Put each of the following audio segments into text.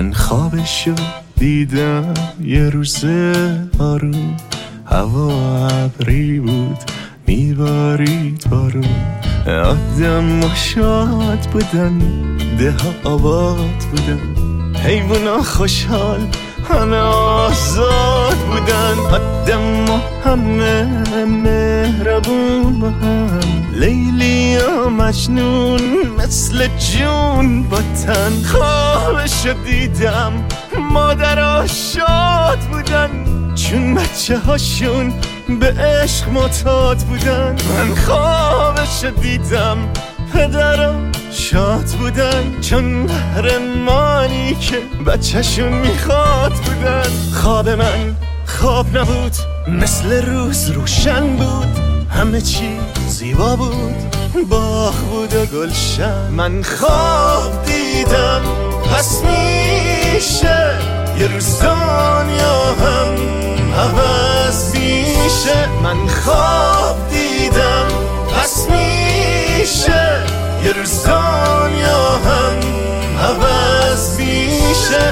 من خوابشو دیدم یه روز آروم، هوا ابری بود میبارید بارون، آدم شاد بودن، ده ها آباد بودن، حیونا خوشحال همه آزاد بودن، آدم همه مهربون با هم، لیلی و مجنون مثل جون با تن. خوابشو دیدم مادرها شاد بودن، چون بچه هاشون به عشق معتاد بودن. من خوابشو دیدم پدرها شاد بودن، چون قهرمانی که بچه‌شون میخواد بودن. خواب من خواب نبود، مثل روز روشن بود، همه چی زیبا بود، باغ بود و گلشن. من خواب دیدم پس میشه یه روز دنیا هم عوض میشه. من خواب دیدم پس میشه یه روز دنیا هم عوض میشه.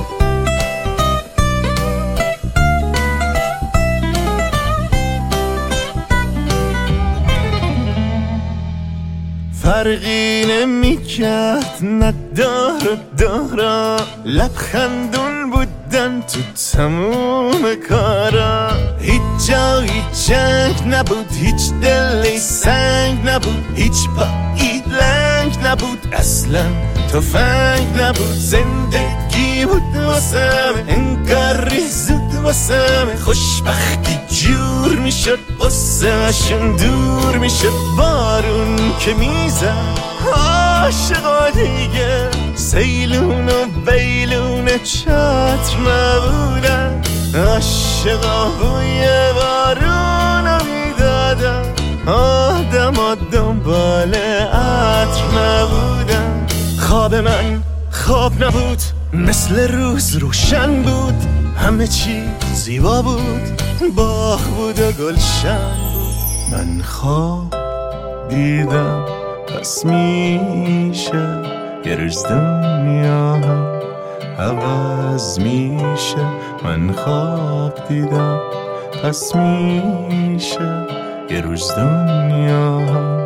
فرقی نمیکرد ندار و دارا، لبخندون بودن تو تموم کارا. هیچ جایی جنگ نبود، هیچ دلی سنگ نبود، هیچ پایی لنگ نبود، اصلا تفنگ نبود. زندگی بود واسم انگار زود واسم، خوشبختی جور میشد واسمشون دور میشد. بارون که میزد عاشقا دیگه، سیلون و بیلون چتر نبودن، عاشقا بوی بارون میدادن، آدم دنبال عطر نبودن. خواب من خواب نبود، مثل روز روشن بود، همه چی زیبا بود، باغ بود و گلشن بود. من خواب دیدم پس میشه یه روز دنیا هم عوض میشه. من خواب دیدم پس میشه یه روز دنیا هم.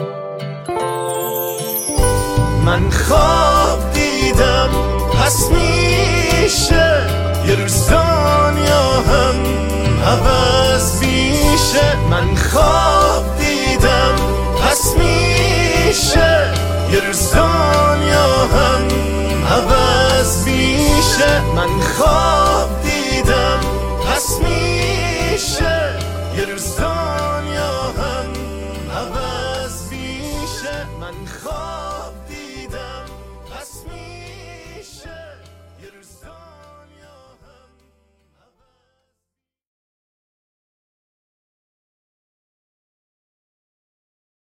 من خواب دیدم پس میشه یه روز دنیا هم عوض میشه. من خواب دیدم پس میشه یه روز دنیا هم عوض میشه. من خواب دیدم پس میشه یه روز